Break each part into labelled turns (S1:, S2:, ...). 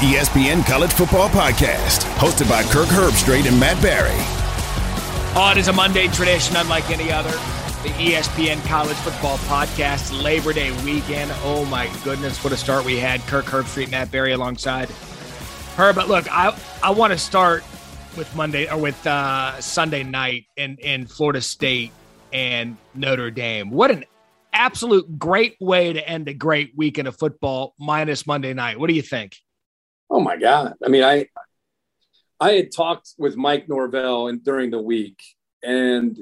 S1: ESPN College Football Podcast, hosted by Kirk Herbstreit and Matt Barry.
S2: Oh, it is a Monday tradition unlike any other. The ESPN College Football Podcast, Labor Day weekend. Oh my goodness, what a start we had. Kirk Herbstreit, Matt Barry alongside her. But look, I want to start with Sunday night in Florida State and Notre Dame. What an absolute great way to end a great weekend of football, minus Monday night. What do you think?
S3: Oh my God. I mean, I had talked with Mike Norvell during the week, and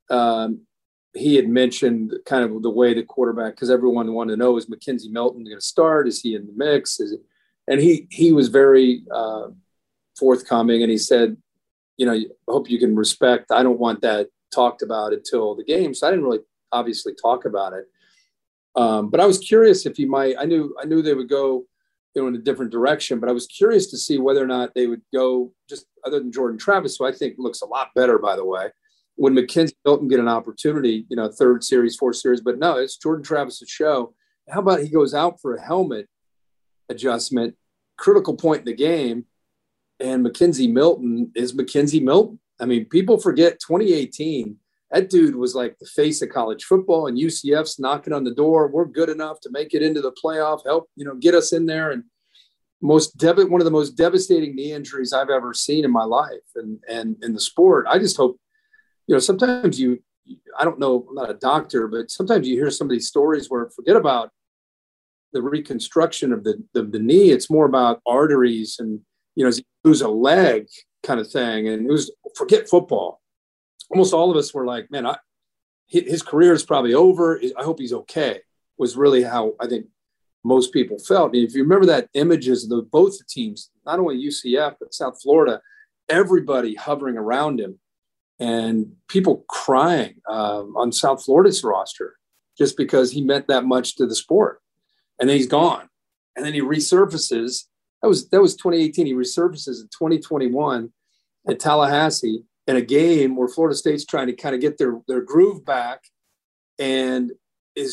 S3: he had mentioned kind of the way the quarterback, because everyone wanted to know, is McKenzie Milton going to start? Is he in the mix? And he was very forthcoming, and he said, I hope you can respect, I don't want that talked about until the game. So I didn't really obviously talk about it. But I was curious if he might. I knew they would go in a different direction, but I was curious to see whether or not they would go just other than Jordan Travis, who I think looks a lot better, by the way. When McKenzie Milton get an opportunity, third series, fourth series, but no, it's Jordan Travis's show. How about he goes out for a helmet adjustment, critical point in the game, and McKenzie Milton is McKenzie Milton. I mean, people forget 2018, that dude was like the face of college football, and UCF's knocking on the door. We're good enough to make it into the playoff, help, get us in there. And one of the most devastating knee injuries I've ever seen in my life and in the sport. I just hope, sometimes I don't know, I'm not a doctor, but sometimes you hear some of these stories where forget about the reconstruction of the knee. It's more about arteries and, as you lose a leg kind of thing. And it was, forget football. Almost all of us were like, man, his career is probably over. I hope he's okay, was really how I think most people felt. And if you remember that images of both the teams, not only UCF, but South Florida, everybody hovering around him and people crying on South Florida's roster just because he meant that much to the sport. And then he's gone. And then he resurfaces. That was 2018. He resurfaces in 2021 at Tallahassee in a game where Florida State's trying to kind of get their groove back. And it's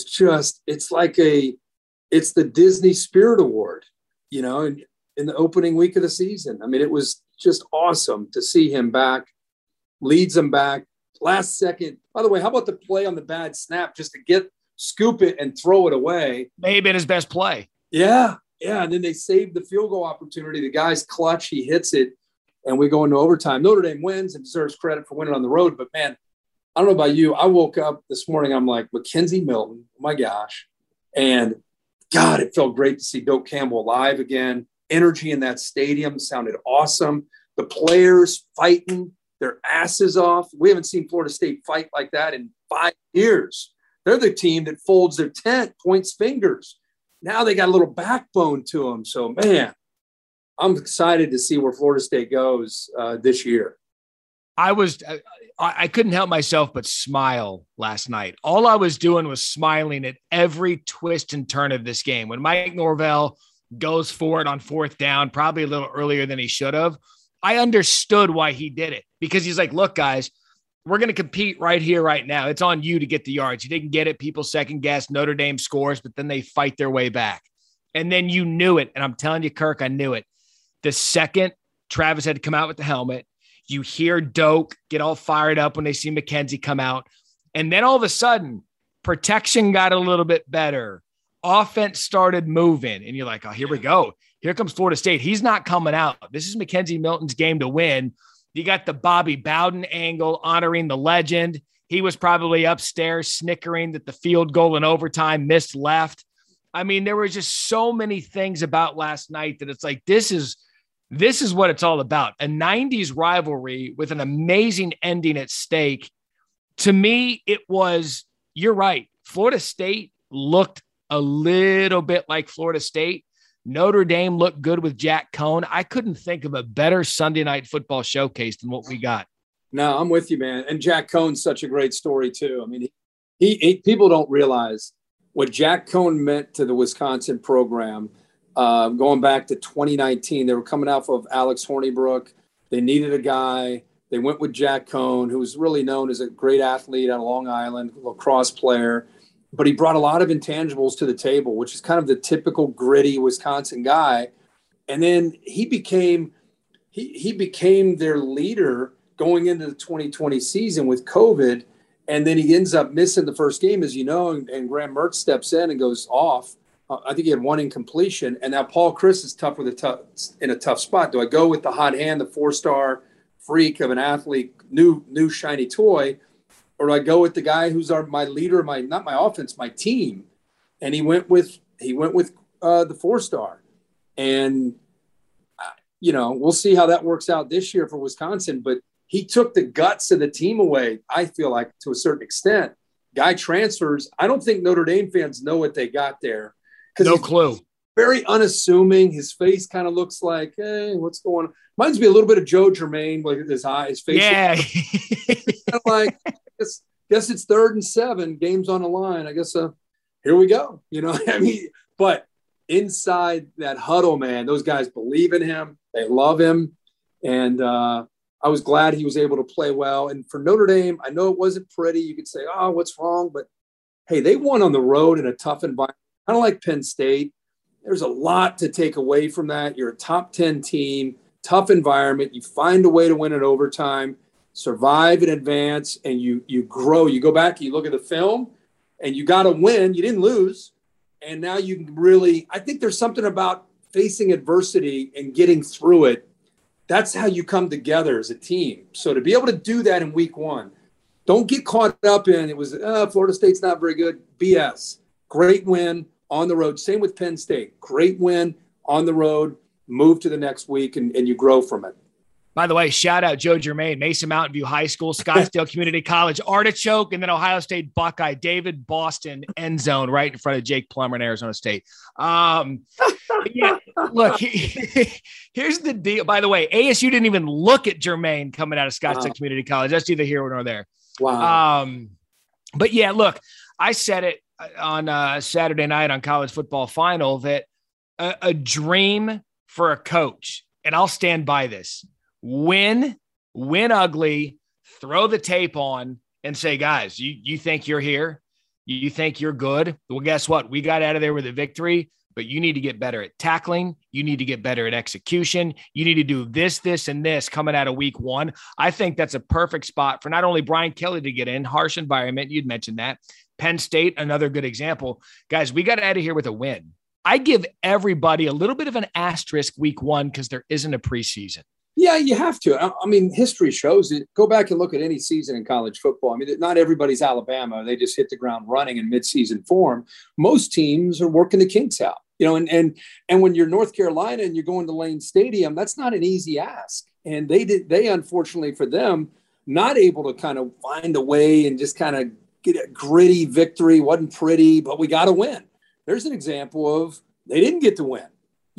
S3: the Disney Spirit Award, in the opening week of the season. I mean, it was just awesome to see him back, leads them back last second. By the way, how about the play on the bad snap just to scoop it and throw it away?
S2: May have been his best play.
S3: Yeah. And then they saved the field goal opportunity. The guy's clutch, he hits it, and we go into overtime. Notre Dame wins and deserves credit for winning on the road. But, man, I don't know about you. I woke up this morning, I'm like, McKenzie Milton, oh my gosh. And, God, it felt great to see Doak Campbell alive again. Energy in that stadium sounded awesome. The players fighting their asses off. We haven't seen Florida State fight like that in 5 years. They're the team that folds their tent, points fingers. Now they got a little backbone to them. So, man, I'm excited to see where Florida State goes this year.
S2: I couldn't help myself but smile last night. All I was doing was smiling at every twist and turn of this game. When Mike Norvell goes for it on fourth down, probably a little earlier than he should have, I understood why he did it, because he's like, look, guys, we're going to compete right here, right now. It's on you to get the yards. You didn't get it. People second guess. Notre Dame scores, but then they fight their way back. And then you knew it. And I'm telling you, Kirk, I knew it. The second Travis had to come out with the helmet, you hear Doak get all fired up when they see McKenzie come out. And then all of a sudden, protection got a little bit better. Offense started moving. And you're like, oh, here we go. Here comes Florida State. He's not coming out. This is McKenzie Milton's game to win. You got the Bobby Bowden angle honoring the legend. He was probably upstairs snickering that the field goal in overtime missed left. I mean, there were just so many things about last night that it's like, this is what it's all about. A 90s rivalry with an amazing ending at stake. To me, it was, you're right. Florida State looked a little bit like Florida State. Notre Dame looked good with Jack Cohn. I couldn't think of a better Sunday night football showcase than what we got.
S3: No, I'm with you, man. And Jack Cohn's such a great story too. I mean, he people don't realize what Jack Cohn meant to the Wisconsin program. Going back to 2019, they were coming off of Alex Hornibrook. They needed a guy. They went with Jack Cohn, who was really known as a great athlete on Long Island, lacrosse player. But he brought a lot of intangibles to the table, which is kind of the typical gritty Wisconsin guy. And then he became their leader going into the 2020 season with COVID. And then he ends up missing the first game, as you know, and Graham Mertz steps in and goes off. I think he had one incompletion. And now Paul Chryst is in a tough spot. Do I go with the hot hand, the 4-star freak of an athlete, new shiny toy, or do I go with the guy who's my leader, not my offense, my team? And he went with the 4-star. And we'll see how that works out this year for Wisconsin. But he took the guts of the team away, I feel like, to a certain extent. Guy transfers. I don't think Notre Dame fans know what they got there.
S2: No clue.
S3: Very unassuming. His face kind of looks like, hey, what's going on? Reminds me a little bit of Joe Germain, like his face.
S2: Yeah.
S3: Kind of like, guess it's 3rd and 7, game's on the line. I guess here we go. But inside that huddle, man, those guys believe in him. They love him. And I was glad he was able to play well. And for Notre Dame, I know it wasn't pretty. You could say, oh, what's wrong? But, hey, they won on the road in a tough environment. Kind of like Penn State. There's a lot to take away from that. You're a top 10 team, tough environment. You find a way to win in overtime, survive in advance, and you grow. You go back, you look at the film, and you got to win. You didn't lose. And now you can really – I think there's something about facing adversity and getting through it. That's how you come together as a team. So to be able to do that in week 1, don't get caught up in it was Florida State's not very good. BS. Great win on the road. Same with Penn State. Great win on the road. Move to the next week and you grow from it.
S2: By the way, shout out Joe Germain, Mason Mountain View High School, Scottsdale Community College, Artichoke, and then Ohio State Buckeye, David Boston end zone right in front of Jake Plummer in Arizona State. Yeah, look, here's the deal. By the way, ASU didn't even look at Germain coming out of Scottsdale Community College. That's neither here nor there.
S3: Wow.
S2: But yeah, look, I said it on Saturday night on College Football Final that a dream for a coach, and I'll stand by this, win ugly, throw the tape on and say, guys, you think you're here? You think you're good? Well, guess what? We got out of there with a victory, but you need to get better at tackling. You need to get better at execution. You need to do this, and this coming out of week 1. I think that's a perfect spot for not only Brian Kelly to get in, harsh environment. You'd mentioned that. Penn State, another good example. Guys, we got out of here with a win. I give everybody a little bit of an asterisk week 1 because there isn't a preseason.
S3: Yeah, you have to. I mean, history shows it. Go back and look at any season in college football. I mean, not everybody's Alabama. They just hit the ground running in midseason form. Most teams are working the kinks out. And when you're North Carolina and you're going to Lane Stadium, that's not an easy ask. And they unfortunately for them, not able to kind of find a way and just kind of get a gritty victory. Wasn't pretty, but we got to win. There's an example of they didn't get to win,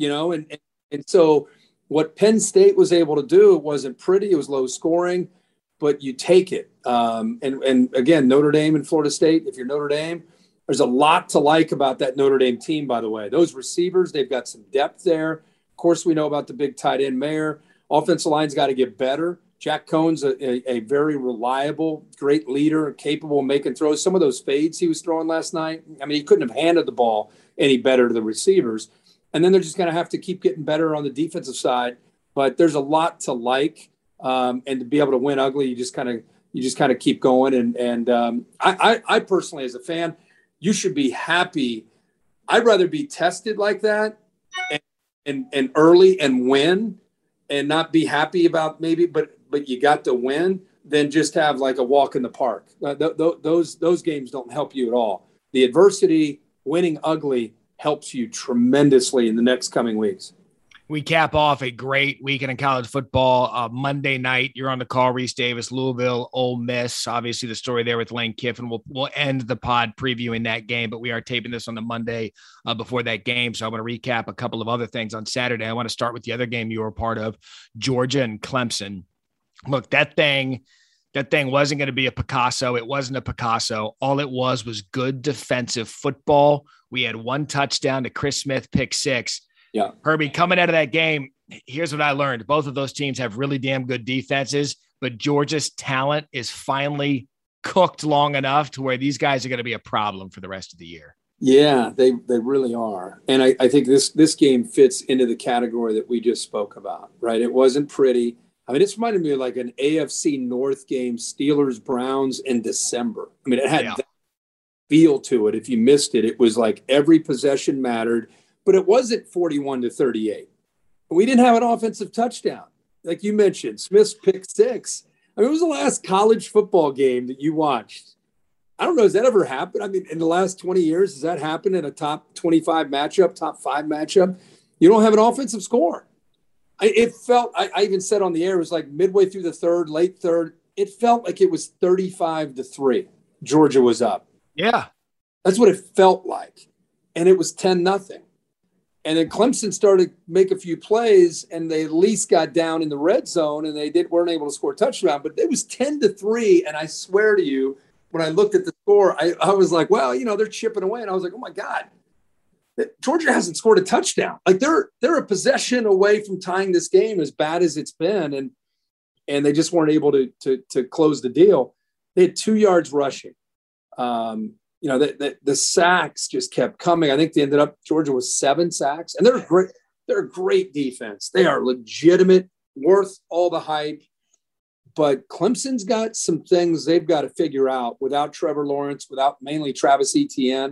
S3: and so what Penn State was able to do, it wasn't pretty. It was low scoring, but you take it. And again, Notre Dame and Florida State, if you're Notre Dame, there's a lot to like about that Notre Dame team, by the way. Those receivers, they've got some depth there. Of course, we know about the big tight end Mayer. Offensive line's got to get better. Jack Cohn's a very reliable, great leader, capable of making throws. Some of those fades he was throwing last night, I mean, he couldn't have handed the ball any better to the receivers. And then they're just going to have to keep getting better on the defensive side. But there's a lot to like, and to be able to win ugly, you just kind of keep going. And I personally, as a fan, you should be happy. I'd rather be tested like that and early and win, and not be happy about maybe, but you got to win, than just have like a walk in the park. Those games don't help you at all. The adversity, winning ugly, helps you tremendously in the next coming weeks.
S2: We cap off a great weekend in college football. Monday night, you're on the call, Reese Davis, Louisville, Ole Miss. Obviously, the story there with Lane Kiffin. We'll end the pod previewing that game, but we are taping this on the Monday before that game. So I want to recap a couple of other things on Saturday. I want to start with the other game you were a part of, Georgia and Clemson. Look, that thing wasn't going to be a Picasso. It wasn't a Picasso. All it was good defensive football. We had one touchdown to Chris Smith, pick 6.
S3: Yeah.
S2: Herbie, coming out of that game, here's what I learned. Both of those teams have really damn good defenses, but Georgia's talent is finally cooked long enough to where these guys are going to be a problem for the rest of the year.
S3: Yeah, they really are. And I think this game fits into the category that we just spoke about, right? It wasn't pretty. I mean, it's reminded me of like an AFC North game, Steelers Browns in December. I mean, it had that feel to it. If you missed it, it was like every possession mattered, but it wasn't 41-38. We didn't have an offensive touchdown. Like you mentioned, Smith's pick six. I mean, it was the last college football game that you watched. I don't know. Has that ever happened? I mean, in the last 20 years, has that happened in a top 25 matchup, top 5 matchup? You don't have an offensive score. It felt, I even said on the air, it was like midway through the third, late third. It felt like it was 35-3. Georgia was up.
S2: Yeah.
S3: That's what it felt like. And it was 10-0. And then Clemson started to make a few plays, and they at least got down in the red zone, and they weren't able to score a touchdown. But it was 10-3, and I swear to you, when I looked at the score, I was like, well, they're chipping away. And I was like, oh, my God, Georgia hasn't scored a touchdown. Like they're a possession away from tying this game as bad as it's been. And they just weren't able to close the deal. They had 2 yards rushing. The sacks just kept coming. I think they ended up, Georgia was 7 sacks. And they're great. They're a great defense. They are legitimate, worth all the hype. But Clemson's got some things they've got to figure out without Trevor Lawrence, without mainly Travis Etienne.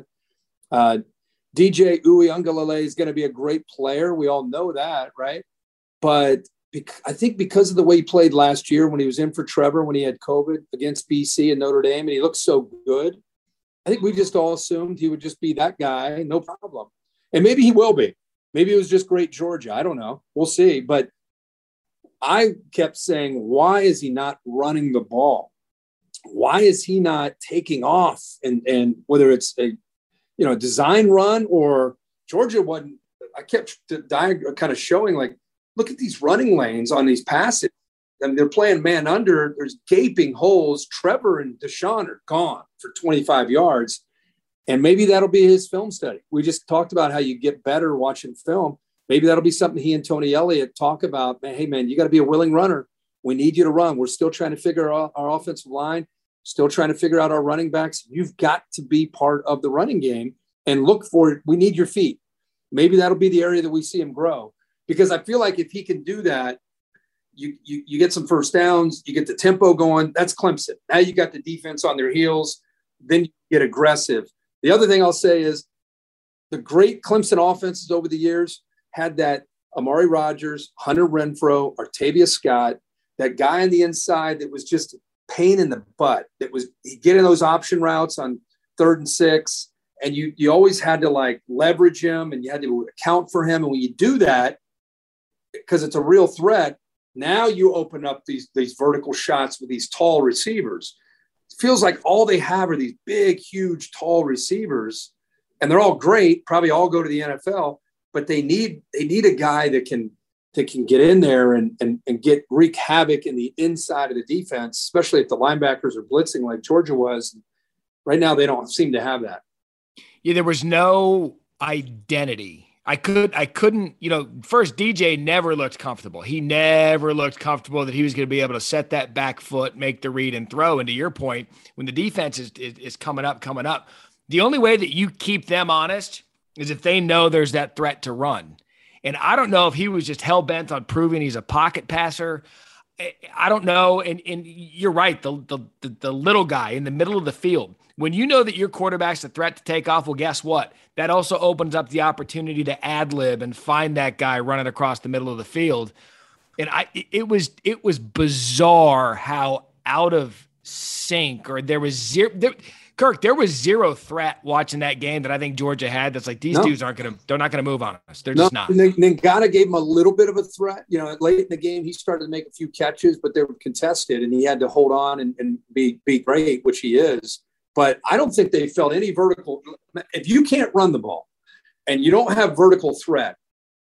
S3: DJ Uiagalelei is going to be a great player. We all know that, right? But I think because of the way he played last year when he was in for Trevor, when he had COVID against BC and Notre Dame, and he looked so good, I think we just all assumed he would just be that guy, no problem. And maybe he will be. Maybe it was just great Georgia. I don't know. We'll see. But I kept saying, why is he not running the ball? Why is he not taking off? And whether it's a design run or Georgia wasn't, I kept kind of showing like, look at these running lanes on these passes. I mean, they're playing man under. There's gaping holes. Trevor and Deshaun are gone for 25 yards. And maybe that'll be his film study. We just talked about how you get better watching film. Maybe that'll be something he and Tony Elliott talk about. Hey, man, you got to be a willing runner. We need you to run. We're still trying to figure out our offensive line, still trying to figure out our running backs. You've got to be part of the running game and look for it. We need your feet. Maybe that'll be the area that we see him grow. Because I feel like if he can do that, you get some first downs, you get the tempo going. That's Clemson. Now you got the defense on their heels. Then you get aggressive. The other thing I'll say is the great Clemson offenses over the years had that Amari Rodgers, Hunter Renfrow, Artavius Scott, that guy on the inside that was just a pain in the butt. That was getting those option routes on 3rd and 6. And you always had to like leverage him and you had to account for him. And when you do that, because it's a real threat, now you open up these vertical shots with these tall receivers. It feels like all they have are these big, huge, tall receivers, and they're all great, probably all go to the NFL, but they need a guy that can get in there and wreak havoc in the inside of the defense, especially if the linebackers are blitzing like Georgia was. Right now, they don't seem to have that.
S2: Yeah, there was no identity. I couldn't, first DJ never looked comfortable. He never looked comfortable that he was going to be able to set that back foot, make the read and throw. And to your point, when the defense is coming up, the only way that you keep them honest is if they know there's that threat to run. And I don't know if he was just hell-bent on proving he's a pocket passer. I don't know. And you're right. The little guy in the middle of the field, when you know that your quarterback's a threat to take off, well, guess what? That also opens up the opportunity to ad-lib and find that guy running across the middle of the field. And it was bizarre how out of sync, or there was zero. Kirk, there was zero threat watching that game that I think Georgia had. That's like, these dudes they're not going to move on us. They're just not.
S3: Ngata gave him a little bit of a threat. Late in the game, he started to make a few catches, but they were contested, and he had to hold on and be great, which he is. But I don't think they felt any vertical. If you can't run the ball and you don't have vertical threat,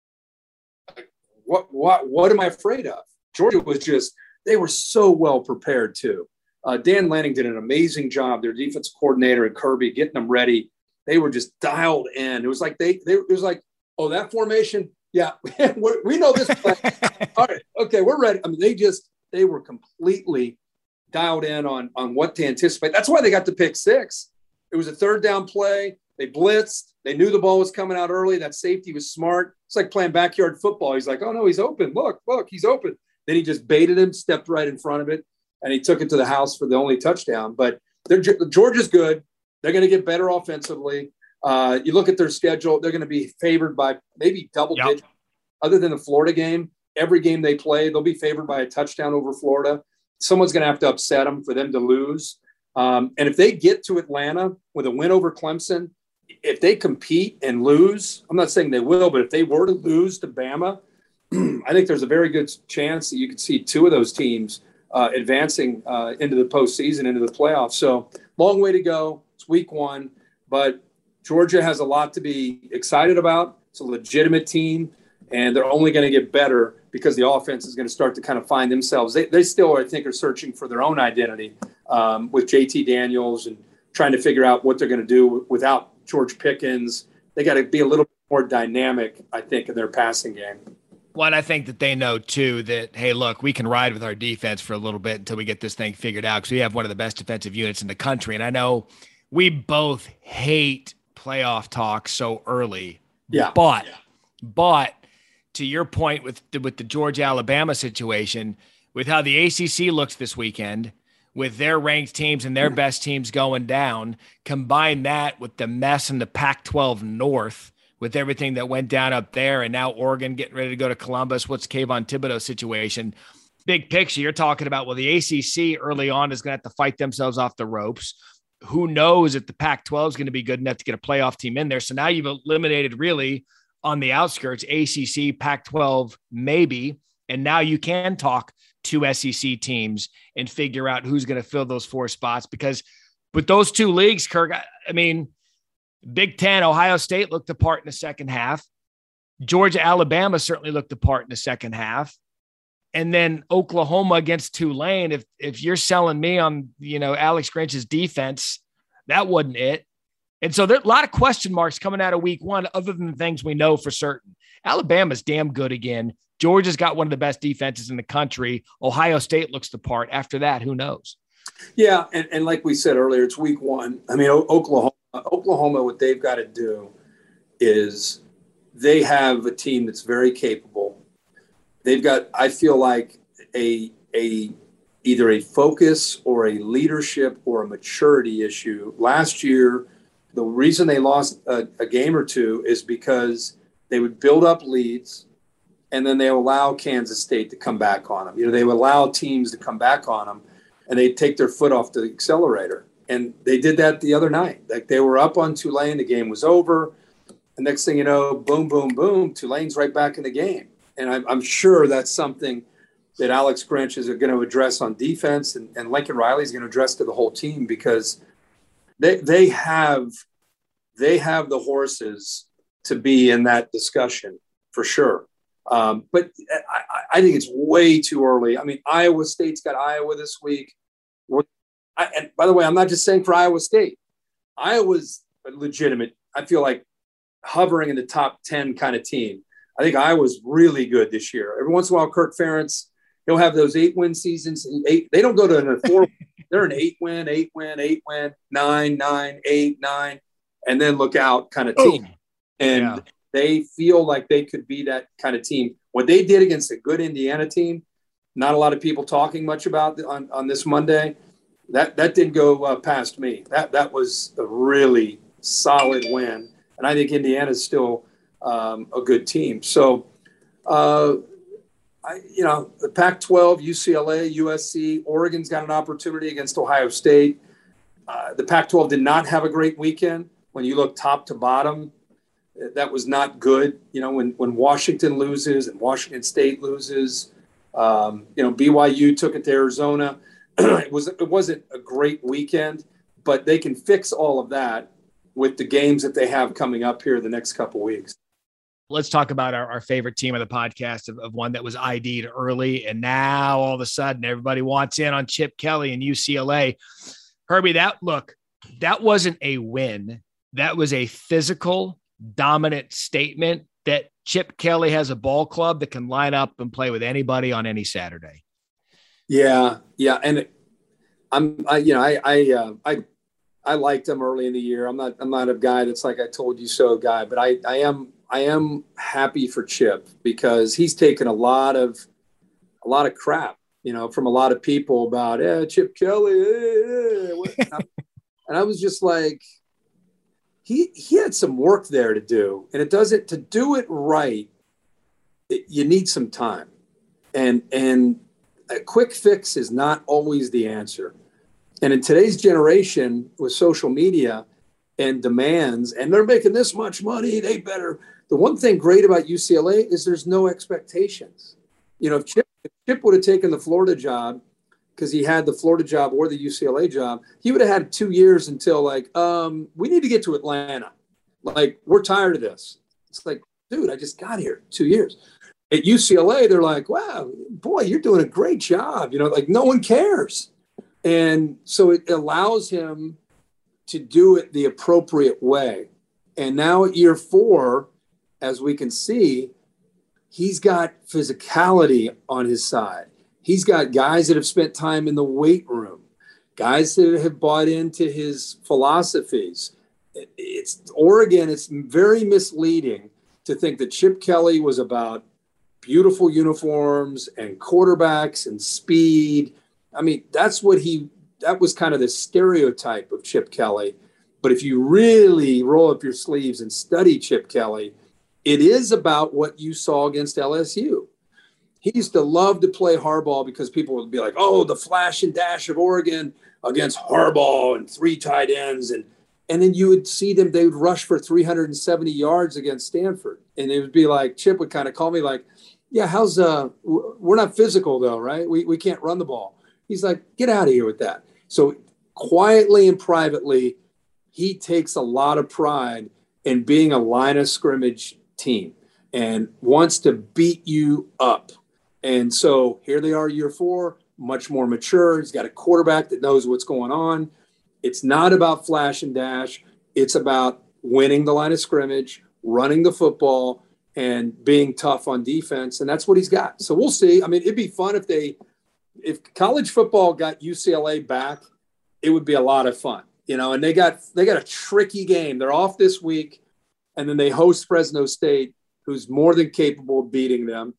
S3: what am I afraid of? Georgia was they were so well prepared too. Dan Lanning did an amazing job. Their defense coordinator and Kirby getting them ready. They were just dialed in. It was like oh, that formation. Yeah, we know this play. All right, okay, we're ready. I mean, they were completely dialed in on what to anticipate. That's why they got the pick 6. It was a 3rd down play. They blitzed. They knew the ball was coming out early. That safety was smart. It's like playing backyard football. He's like, oh, no, he's open. Look, he's open. Then he just baited him, stepped right in front of it, and he took it to the house for the only touchdown. But Georgia's good. They're going to get better offensively. You look at their schedule, they're going to be favored by maybe double digits. Other than the Florida game, every game they play, they'll be favored by a touchdown over Florida. Someone's going to have to upset them for them to lose. And if they get to Atlanta with a win over Clemson, if they compete and lose, I'm not saying they will, but if they were to lose to Bama, I think there's a very good chance that you could see two of those teams advancing into the postseason, into the playoffs. So long way to go. It's week 1, but Georgia has a lot to be excited about. It's a legitimate team, and they're only going to get better because the offense is going to start to kind of find themselves. They still, I think, are searching for their own identity with JT Daniels and trying to figure out what they're going to do without George Pickens. They got to be a little bit more dynamic, I think, in their passing game.
S2: Well, and I think that they know, too, that, hey, look, we can ride with our defense for a little bit until we get this thing figured out because we have one of the best defensive units in the country. And I know we both hate playoff talk so early.
S3: Yeah.
S2: But to your point with the Georgia-Alabama situation, with how the ACC looks this weekend, with their ranked teams and their best teams going down, combine that with the mess in the Pac-12 North, with everything that went down up there, and now Oregon getting ready to go to Columbus. What's Kayvon Thibodeau's situation? Big picture, you're talking about, well, the ACC early on is going to have to fight themselves off the ropes. Who knows if the Pac-12 is going to be good enough to get a playoff team in there. So now you've eliminated really on the outskirts, ACC, Pac-12, maybe. And now you can talk two SEC teams and figure out who's going to fill those 4 spots. Because with those 2 leagues, Kirk, I mean, Big Ten, Ohio State looked the part in the second half. Georgia, Alabama certainly looked the part in the second half. And then Oklahoma against Tulane. If you're selling me on, Alex Grinch's defense, that wasn't it. And so there's a lot of question marks coming out of week 1, other than the things we know for certain. Alabama's damn good again. Georgia's got one of the best defenses in the country. Ohio State looks the part. After that, who knows?
S3: Yeah, and like we said earlier, it's week 1. I mean, Oklahoma, what they've got to do is they have a team that's very capable. They've got, I feel like, either a focus or a leadership or a maturity issue. Last year, the reason they lost a game or two is because they would build up leads and then they allow Kansas State to come back on them. They would allow teams to come back on them and they'd take their foot off the accelerator. And they did that the other night. Like, they were up on Tulane, the game was over. The next thing you know, boom, boom, boom, Tulane's right back in the game. And I'm sure that's something that Alex Grinch is going to address on defense, and Lincoln Riley is going to address to the whole team, because they have the horses to be in that discussion for sure. But I think it's way too early. I mean, Iowa State's got Iowa this week. And by the way, I'm not just saying for Iowa State. Iowa's a legitimate, I feel like, hovering in the top 10 kind of team. I think Iowa's really good this year. Every once in a while, Kirk Ferentz, he'll have those 8-win seasons. They don't go to a 4. They're an 8-win, 9, 8, 9, and then look out kind of team. And they feel like they could be that kind of team. What they did against a good Indiana team, not a lot of people talking much about on this Monday, that didn't go past me. That was a really solid win. And I think Indiana's still a good team. So, the Pac-12, UCLA, USC, Oregon's got an opportunity against Ohio State. The Pac-12 did not have a great weekend. When you look top to bottom, that was not good. When Washington loses and Washington State loses, BYU took it to Arizona. It wasn't a great weekend, but they can fix all of that with the games that they have coming up here the next couple weeks.
S2: Let's talk about our favorite team of the podcast, of one that was ID'd early, and now all of a sudden everybody wants in on Chip Kelly and UCLA. Herbie, that wasn't a win. That was a physical, dominant statement that Chip Kelly has a ball club that can line up and play with anybody on any I
S3: I liked him early in the year. I'm not a guy that's like I told you so guy, but I am happy for Chip because he's taken a lot of crap, from a lot of people about Chip Kelly. And I was just like, he had some work there to do, and to do it right, you need some time, and a quick fix is not always the answer. And in today's generation with social media and demands, and they're making this much money, they better. The one thing great about UCLA is there's no expectations. If Chip would have taken the Florida job because he had the Florida job or the UCLA job, he would have had 2 years until we need to get to Atlanta. Like, we're tired of this. It's like, dude, I just got here 2 years. At UCLA, they're like, wow, boy, you're doing a great job. No one cares. And so it allows him to do it the appropriate way. And now at year 4, as we can see, he's got physicality on his side. He's got guys that have spent time in the weight room, guys that have bought into his philosophies. It's Oregon. It's very misleading to think that Chip Kelly was about beautiful uniforms and quarterbacks and speed. I mean, that was kind of the stereotype of Chip Kelly. But if you really roll up your sleeves and study Chip Kelly, it is about what you saw against LSU. He used to love to play hardball because people would be like, oh, the flash and dash of Oregon against hardball and 3 tight ends. And then you would see them, they would rush for 370 yards against Stanford. And it would be like, Chip would kind of call me like, yeah, we're not physical though, right? We can't run the ball. He's like, get out of here with that. So quietly and privately, he takes a lot of pride in being a line of scrimmage team and wants to beat you up. And so here they are, year 4, much more mature. He's got a quarterback that knows what's going on. It's not about flash and dash. It's about winning the line of scrimmage, running the football, and being tough on defense. And that's what he's got. So we'll see. I mean, it'd be fun if college football got UCLA back, it would be a lot of fun, and they got a tricky game. They're off this week, and then they host Fresno State, who's more than capable of beating them.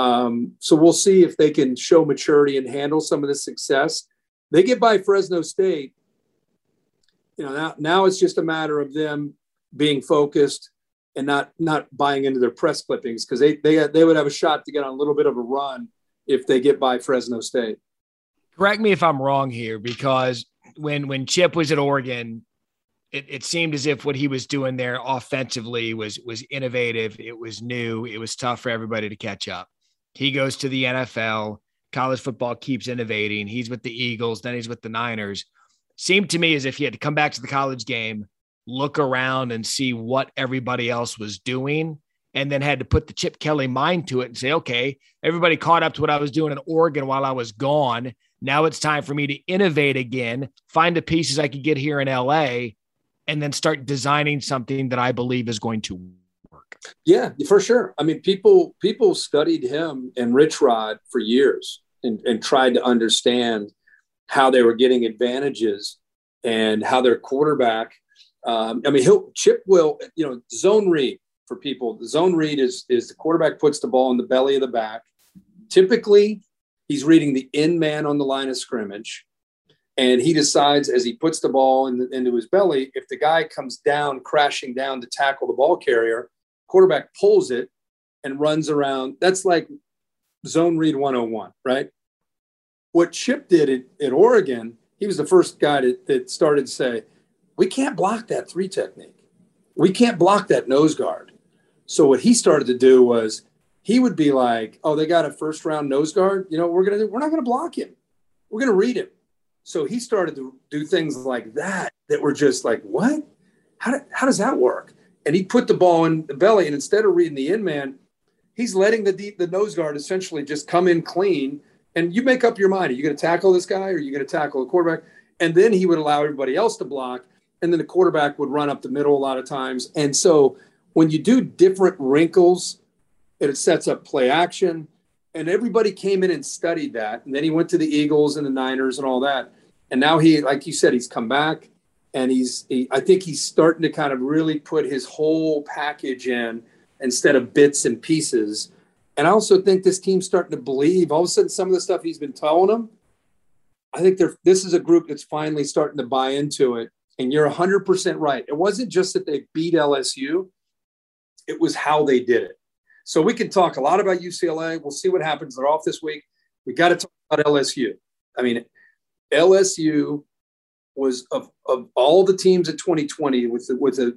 S3: So we'll see if they can show maturity and handle some of the success. They get by Fresno State. Now it's just a matter of them being focused and not buying into their press clippings, because they would have a shot to get on a little bit of a run if they get by Fresno State.
S2: Correct me if I'm wrong here, because when Chip was at Oregon, it seemed as if what he was doing there offensively was innovative. It was new. It was tough for everybody to catch up. He goes to the NFL. College football keeps innovating. He's with the Eagles. Then he's with the Niners. Seemed to me as if he had to come back to the college game, look around and see what everybody else was doing, and then had to put the Chip Kelly mind to it and say, okay, everybody caught up to what I was doing in Oregon while I was gone. Now it's time for me to innovate again, find the pieces I could get here in LA, and then start designing something that I believe is going to work.
S3: Yeah, for sure. I mean, people studied him and Rich Rod for years and tried to understand how they were getting advantages and how their quarterback. Chip will, zone read for people. The zone read is the quarterback puts the ball in the belly of the back. Typically, he's reading the in man on the line of scrimmage. And he decides as he puts the ball into his belly, if the guy comes down, crashing down to tackle the ball carrier, quarterback pulls it and runs around. That's like zone read 101, right? What Chip did at Oregon, he was the first guy that started to say, we can't block that 3 technique. We can't block that nose guard. So what he started to do was he would be like, oh, they got a first round nose guard. We're not going to block him. We're going to read him. So he started to do things like that were just like, what? How does that work? And he put the ball in the belly, and instead of reading the in man, he's letting the nose guard essentially just come in clean. And you make up your mind. Are you going to tackle this guy, or are you going to tackle the quarterback? And then he would allow everybody else to block. And then the quarterback would run up the middle a lot of times. And so when you do different wrinkles, it sets up play action. And everybody came in and studied that. And then he went to the Eagles and the Niners and all that. And now he, like you said, he's come back And I think he's starting to kind of really put his whole package in instead of bits and pieces. And I also think this team's starting to believe all of a sudden some of the stuff he's been telling them. I think this is a group that's finally starting to buy into it. And you're 100% right. It wasn't just that they beat LSU. It was how they did it. So we can talk a lot about UCLA. We'll see what happens. They're off this week. We got to talk about LSU. I mean, LSU was of all the teams at 2020 with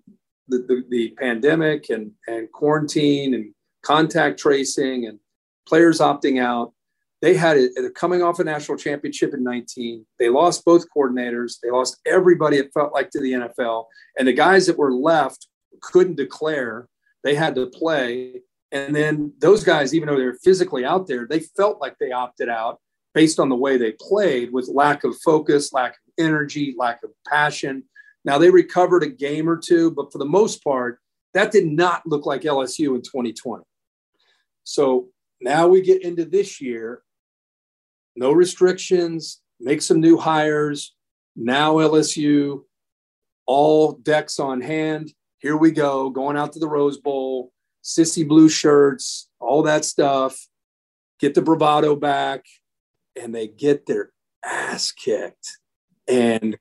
S3: the pandemic and quarantine and contact tracing and players opting out. They had it coming off a national championship in 19. They lost both coordinators. They lost everybody, it felt like, to the NFL. And the guys that were left couldn't declare. They had to play. And then those guys, even though they were physically out there, they felt like they opted out based on the way they played, with lack of focus, lack of energy, lack of passion. Now, they recovered a game or two, but for the most part, that did not look like LSU in 2020. So now we get into this year. No restrictions, make some new hires. Now LSU, all decks on hand. Here we go, going out to the Rose Bowl, sissy blue shirts, all that stuff. Get the bravado back, and they get their ass kicked. And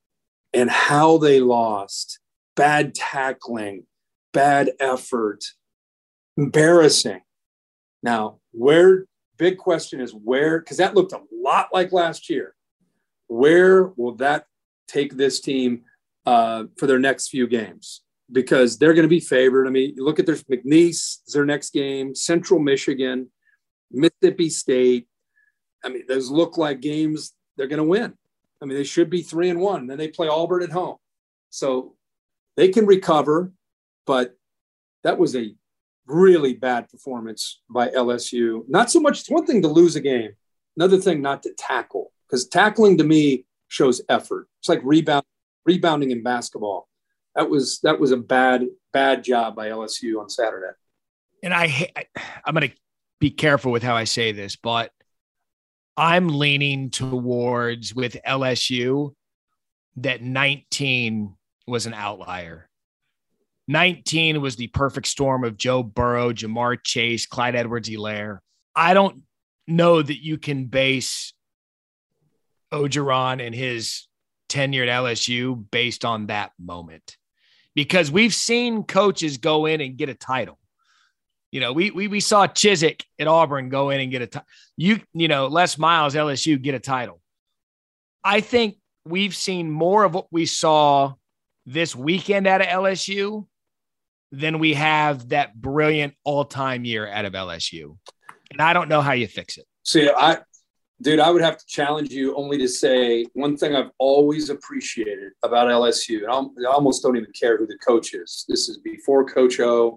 S3: how they lost, bad tackling, bad effort, embarrassing. Now, big question is where, because that looked a lot like last year. Where will that take this team for their next few games? Because they're going to be favored. I mean, you look at McNeese, their next game, Central Michigan, Mississippi State. I mean, those look like games they're going to win. I mean, they should be 3-1. Then they play Auburn at home. So they can recover, but that was a really bad performance by LSU. Not so much, it's one thing to lose a game, another thing not to tackle, because tackling to me shows effort. It's like rebounding in basketball. That was a bad job by LSU on Saturday.
S2: And I'm going to be careful with how I say this, but I'm leaning towards, with LSU, that 19 was an outlier. 19 was the perfect storm of Joe Burrow, Jamar Chase, Clyde Edwards-Helaire. I don't know that you can base Orgeron and his tenure at LSU based on that moment, because we've seen coaches go in and get a title. You know, we saw Chizik at Auburn go in and get a title. You know, Les Miles, LSU, get a title. I think we've seen more of what we saw this weekend out of LSU than we have that brilliant all-time year out of LSU. And I don't know how you fix it.
S3: See, I would have to challenge you only to say one thing I've always appreciated about LSU, and I almost don't even care who the coach is. This is before Coach O.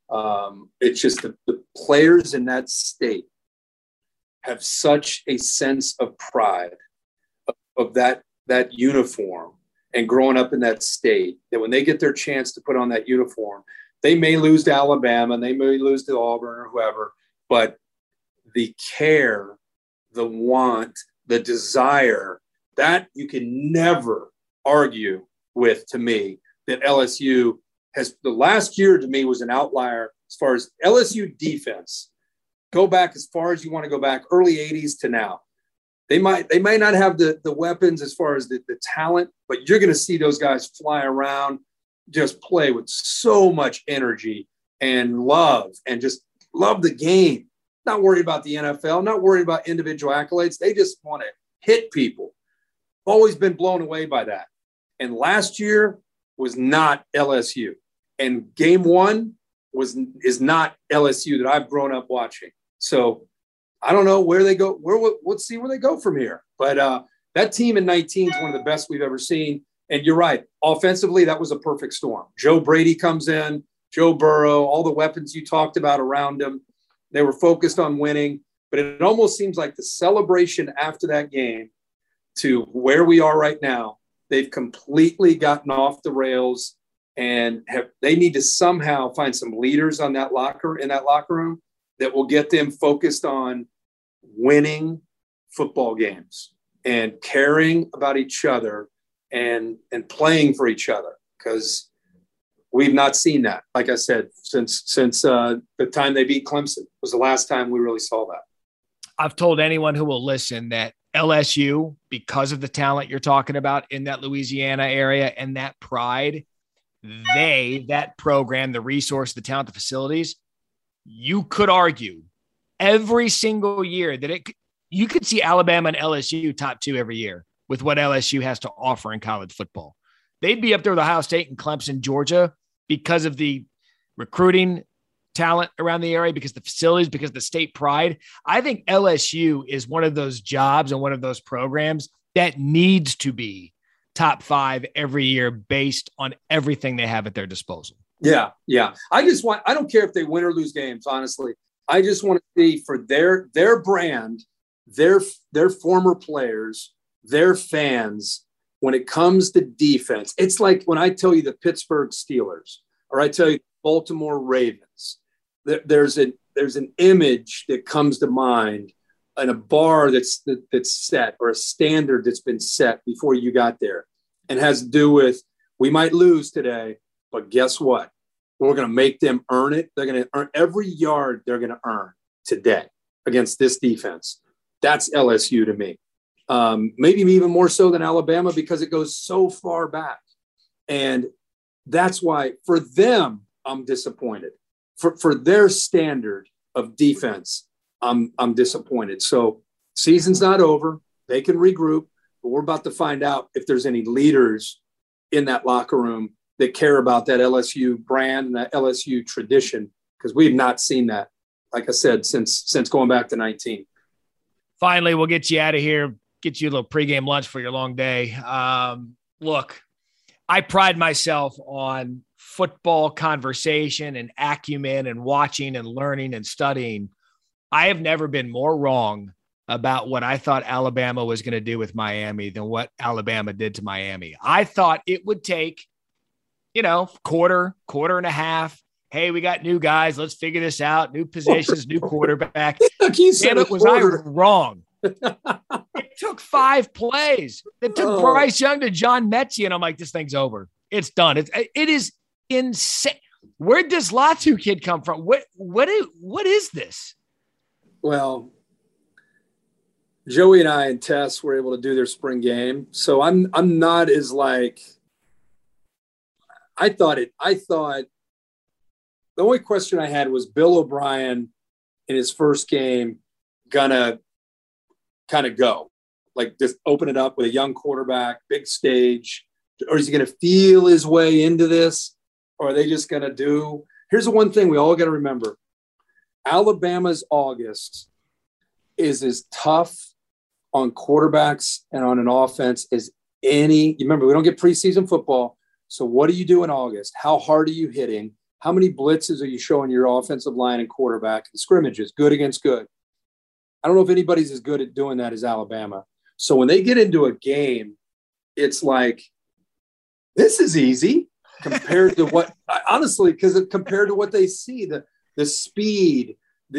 S3: It's just the players in that state have such a sense of pride of that uniform and growing up in that state, that when they get their chance to put on that uniform, they may lose to Alabama, and they may lose to Auburn or whoever, but the care, the want, the desire, that you can never argue with, to me, that LSU has. The last year to me was an outlier as far as LSU defense. Go back as far as you want to go back, early 80s to now. They may not have the weapons as far as the talent, but you're going to see those guys fly around, just play with so much energy and love, and just love the game. Not worried about the NFL, not worried about individual accolades. They just want to hit people. Always been blown away by that. And last year was not LSU. And game one is not LSU that I've grown up watching. So I don't know where they go. Let's see where they go from here. But that team in 19 is one of the best we've ever seen. And you're right. Offensively, that was a perfect storm. Joe Brady comes in, Joe Burrow, all the weapons you talked about around him. They were focused on winning. But it almost seems like the celebration after that game to where we are right now, they've completely gotten off the rails, and they need to somehow find some leaders in that locker room that will get them focused on winning football games and caring about each other and playing for each other, because we've not seen that. Like I said, since the time they beat Clemson was the last time we really saw that.
S2: I've told anyone who will listen that LSU, because of the talent you're talking about in that Louisiana area and that pride, that program, the resource, the talent, the facilities, you could argue every single year that you could see Alabama and LSU top 2 every year with what LSU has to offer in college football. They'd be up there with Ohio State and Clemson, Georgia, because of the recruiting talent around the area, because the facilities, because the state pride. I think LSU is one of those jobs and one of those programs that needs to be top 5 every year based on everything they have at their disposal.
S3: Yeah. I don't care if they win or lose games, honestly. I just want to see for their brand, their former players, their fans, when it comes to defense. It's like when I tell you the Pittsburgh Steelers or I tell you Baltimore Ravens, there's an image that comes to mind and a bar that's set, or a standard that's been set before you got there, and has to do with, we might lose today, but guess what? We're going to make them earn it. They're going to earn every yard they're going to earn today against this defense. That's LSU to me. Maybe even more so than Alabama, because it goes so far back. And that's why for them, I'm disappointed. For their standard of defense, I'm disappointed. So season's not over. They can regroup, but we're about to find out if there's any leaders in that locker room that care about that LSU brand and that LSU tradition, because we've not seen that, like I said, since going back to 19.
S2: Finally, we'll get you out of here, get you a little pregame lunch for your long day. Look, I pride myself on football conversation and acumen and watching and learning and studying. I have never been more wrong about what I thought Alabama was going to do with Miami than what Alabama did to Miami. I thought it would take, quarter and a half. Hey, we got new guys. Let's figure this out. New positions, new quarterback. Damn it, was I wrong? It took 5 plays. It took Bryce Young to John Mechie, and I'm like, this thing's over. It's done. It is insane. Where'd this Latu kid come from? What is this?
S3: Well, Joey and I and Tess were able to do their spring game, so I'm not as like. I thought the only question I had was Bill O'Brien in his first game gonna kind of go, like, just open it up with a young quarterback, big stage, or is he going to feel his way into this, or are they just going to do? Here's the one thing we all got to remember: Alabama's August is as tough on quarterbacks and on an offense as any. You remember, we don't get preseason football, so what do you do in August? How hard are you hitting? How many blitzes are you showing your offensive line and quarterback and scrimmages, good against good? I don't know if anybody's as good at doing that as Alabama. So when they get into a game, it's like, this is easy compared to what, honestly, because compared to what they see, the speed,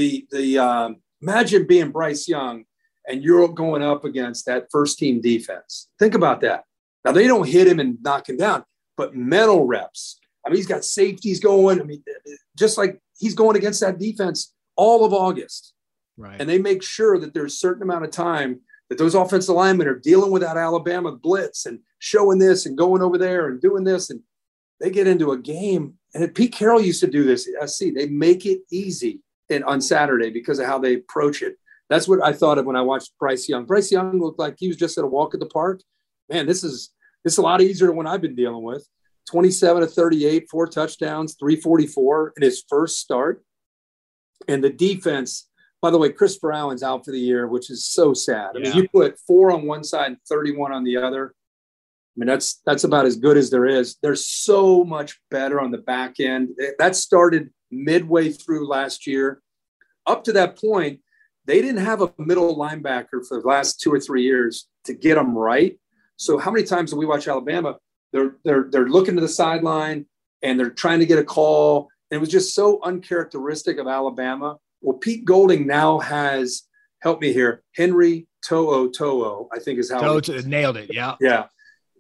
S3: the imagine being Bryce Young and you're going up against that first team defense. Think about that. Now, they don't hit him and knock him down, but mental reps. I mean, he's got safeties going. I mean, just like he's going against that defense all of August.
S2: Right.
S3: And they make sure that there's a certain amount of time that those offensive linemen are dealing with that Alabama blitz and showing this and going over there and doing this. And they get into a game. And Pete Carroll used to do this. They make it easy on Saturday because of how they approach it. That's what I thought of when I watched Bryce Young. Bryce Young looked like he was just at a walk at the park. Man, this is a lot easier than what I've been dealing with. 27 of 38, 4 touchdowns, 344 in his first start. And the defense, by the way, Christopher Allen's out for the year, which is so sad. I mean, you put 4 on one side and 31 on the other. I mean, that's about as good as there is. They're so much better on the back end. That started midway through last year. Up to that point, they didn't have a middle linebacker for the last 2 or 3 years to get them right. So how many times do we watch Alabama? They're looking to the sideline and they're trying to get a call. And it was just so uncharacteristic of Alabama. Well, Pete Golding now has, help me here, Henry To'o, I think is how.
S2: Nailed it, yeah.
S3: Yeah.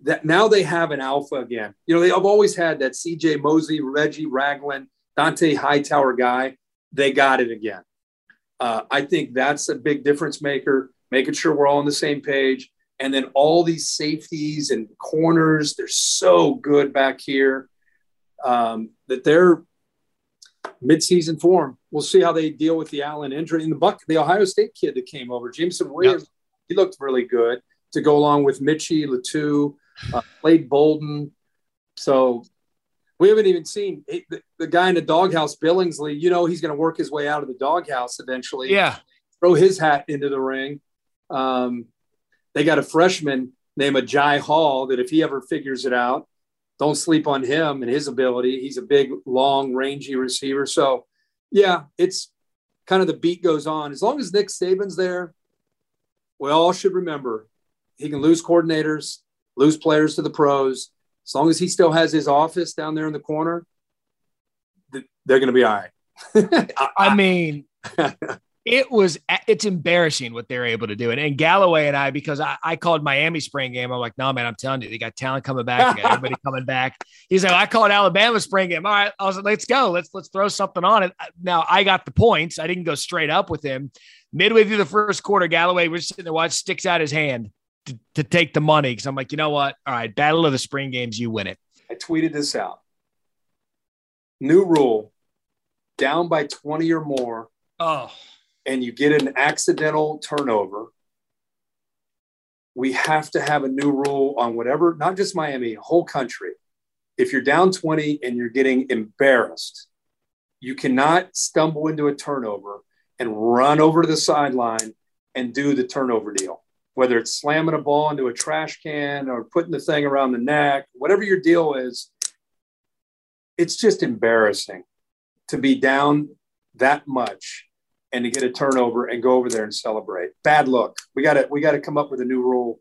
S3: that now they have an alpha again. You know, they've always had that CJ Mosley, Reggie Ragland, Dante Hightower guy. They got it again. I think that's a big difference maker, making sure we're all on the same page. And then all these safeties and corners, they're so good back here that they're midseason form. We'll see how they deal with the Allen injury. And the Ohio State kid that came over, Jameson Williams, He looked really good to go along with Mitchie, Latu, Blade Bolden. So we haven't even seen the guy in the doghouse, Billingsley. You know, he's going to work his way out of the doghouse eventually.
S2: Yeah.
S3: Throw his hat into the ring. They got a freshman named Ajay Hall that if he ever figures it out, don't sleep on him and his ability. He's a big, long, rangy receiver. So, yeah, it's kind of the beat goes on. As long as Nick Saban's there, we all should remember he can lose coordinators, lose players to the pros. As long as he still has his office down there in the corner, they're going to be all right.
S2: I mean, it's embarrassing what they're able to do. And Galloway and I, because I called Miami spring game. I'm like, no, man, I'm telling you, they got talent coming back. They got everybody coming back. He's like, I called Alabama spring game. All right. I was like, let's go. Let's throw something on it. Now I got the points. I didn't go straight up with him. Midway through the first quarter, Galloway was sitting there watching, sticks out his hand to take the money. Cause I'm like, you know what? All right. Battle of the spring games. You win it.
S3: I tweeted this out. New rule, down by 20 or more.
S2: Oh,
S3: and you get an accidental turnover, we have to have a new rule on whatever, not just Miami, whole country. If you're down 20 and you're getting embarrassed, you cannot stumble into a turnover and run over to the sideline and do the turnover deal, whether it's slamming a ball into a trash can or putting the thing around the neck, whatever your deal is. It's just embarrassing to be down that much and to get a turnover and go over there and celebrate. Bad look. We got to come up with a new rule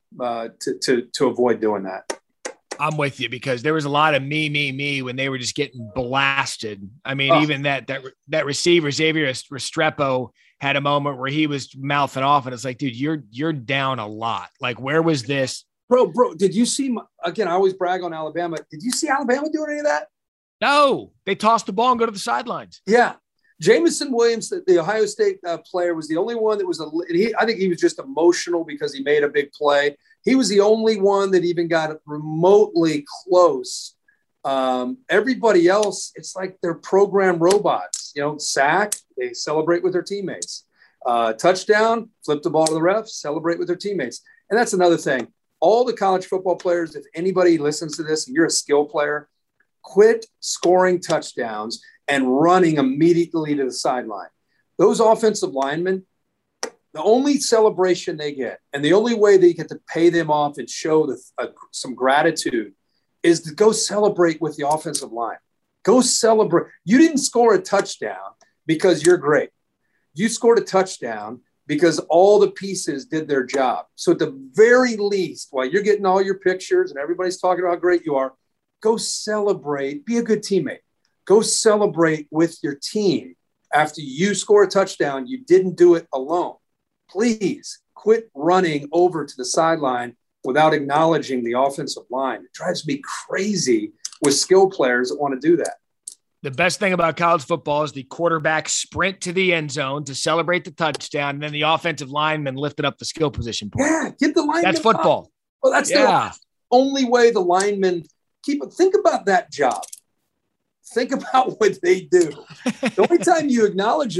S3: to avoid doing that.
S2: I'm with you because there was a lot of me when they were just getting blasted. I mean, even that receiver, Xavier Restrepo, had a moment where he was mouthing off, and it's like, dude, you're down a lot. Like, where was this?
S3: Bro, did you see – again, I always brag on Alabama. Did you see Alabama doing any of that?
S2: No. They tossed the ball and go to the sidelines.
S3: Yeah. Jameson Williams, the Ohio State player, was the only one that was I think he was just emotional because he made a big play. He was the only one that even got remotely close. Everybody else, it's like they're program robots. You know, sack, they celebrate with their teammates. Touchdown, flip the ball to the refs, celebrate with their teammates. And that's another thing. All the college football players, if anybody listens to this and you're a skill player, quit scoring touchdowns and running immediately to the sideline. Those offensive linemen, the only celebration they get and the only way they get to pay them off and show some gratitude is to go celebrate with the offensive line. Go celebrate. You didn't score a touchdown because you're great. You scored a touchdown because all the pieces did their job. So at the very least, while you're getting all your pictures and everybody's talking about how great you are, go celebrate. Be a good teammate. Go celebrate with your team. After you score a touchdown, you didn't do it alone. Please quit running over to the sideline without acknowledging the offensive line. It drives me crazy with skill players that want to do that.
S2: The best thing about college football is the quarterback sprint to the end zone to celebrate the touchdown, and then the offensive lineman lifted up the skill position point.
S3: Yeah, get the lineman.
S2: That's football.
S3: Up. Well, that's the only way the linemen think about that job. Think about what they do. The only time you acknowledge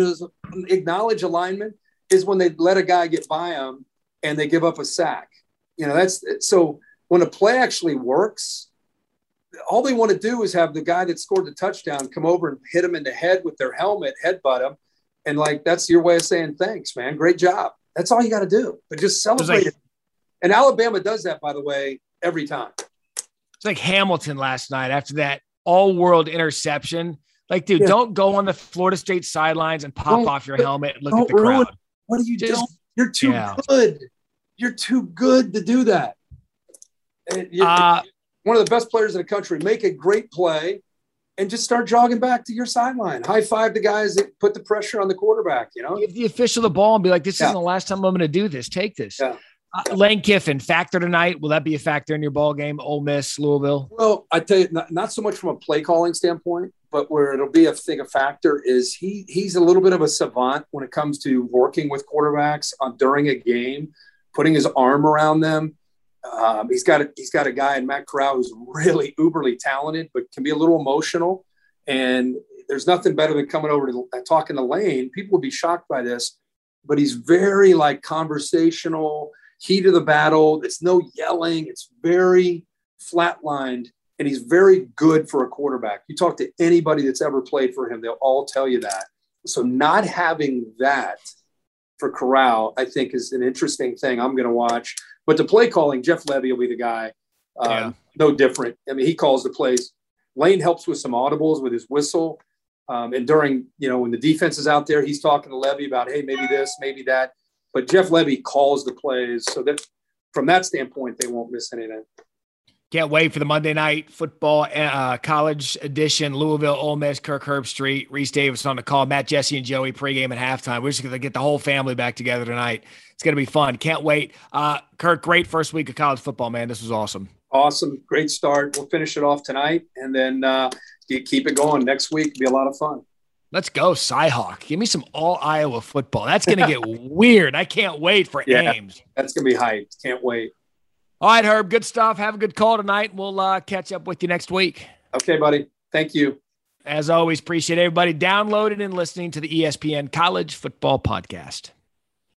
S3: a lineman is when they let a guy get by them and they give up a sack. You know, so when a play actually works, all they want to do is have the guy that scored the touchdown come over and hit him in the head with their helmet, headbutt him. And that's your way of saying, thanks, man. Great job. That's all you got to do. But just celebrate it. And Alabama does that, by the way, every time.
S2: It's like Hamilton last night after that all-world interception. Like, dude, don't go on the Florida State sidelines and pop off your helmet and look at the crowd.
S3: What are you doing? You're too good. You're too good to do that. One of the best players in the country. Make a great play and just start jogging back to your sideline. High five the guys that put the pressure on the quarterback, you know?
S2: Give the official the ball and be like, this isn't the last time I'm going to do this. Take this.
S3: Yeah.
S2: Lane Kiffin, factor tonight. Will that be a factor in your ball game? Ole Miss, Louisville?
S3: Well, I tell you, not so much from a play calling standpoint, but where it'll be a factor is he's a little bit of a savant when it comes to working with quarterbacks during a game, putting his arm around them. He's got a guy in Matt Corral who's really uberly talented, but can be a little emotional. And there's nothing better than coming over to talking to Lane. People would be shocked by this, but he's very like conversational, heat of the battle. It's no yelling. It's very flatlined, and he's very good for a quarterback. You talk to anybody that's ever played for him, they'll all tell you that. So not having that for Corral, I think, is an interesting thing I'm going to watch. But the play calling, Jeff Lebby will be the guy. No different. I mean, he calls the plays. Lane helps with some audibles with his whistle. And during, when the defense is out there, he's talking to Lebby about, hey, maybe this, maybe that. But Jeff Lebby calls the plays so that from that standpoint, they won't miss anything.
S2: Can't wait for the Monday Night Football college edition. Louisville, Ole Miss, Kirk Herbstreit, Reese Davis on the call, Matt, Jesse, and Joey pregame at halftime. We're just going to get the whole family back together tonight. It's going to be fun. Can't wait. Kirk, great first week of college football, man. This was awesome. Awesome.
S3: Great start. We'll finish it off tonight, and then keep it going. Next week will be a lot of fun.
S2: Let's go, Cyhawk. Give me some all Iowa football. That's going to get weird. I can't wait for Ames.
S3: That's going to be hyped. Can't wait.
S2: All right, Herb, good stuff. Have a good call tonight. We'll catch up with you next week.
S3: Okay, buddy. Thank you.
S2: As always, appreciate everybody downloading and listening to the ESPN College Football Podcast.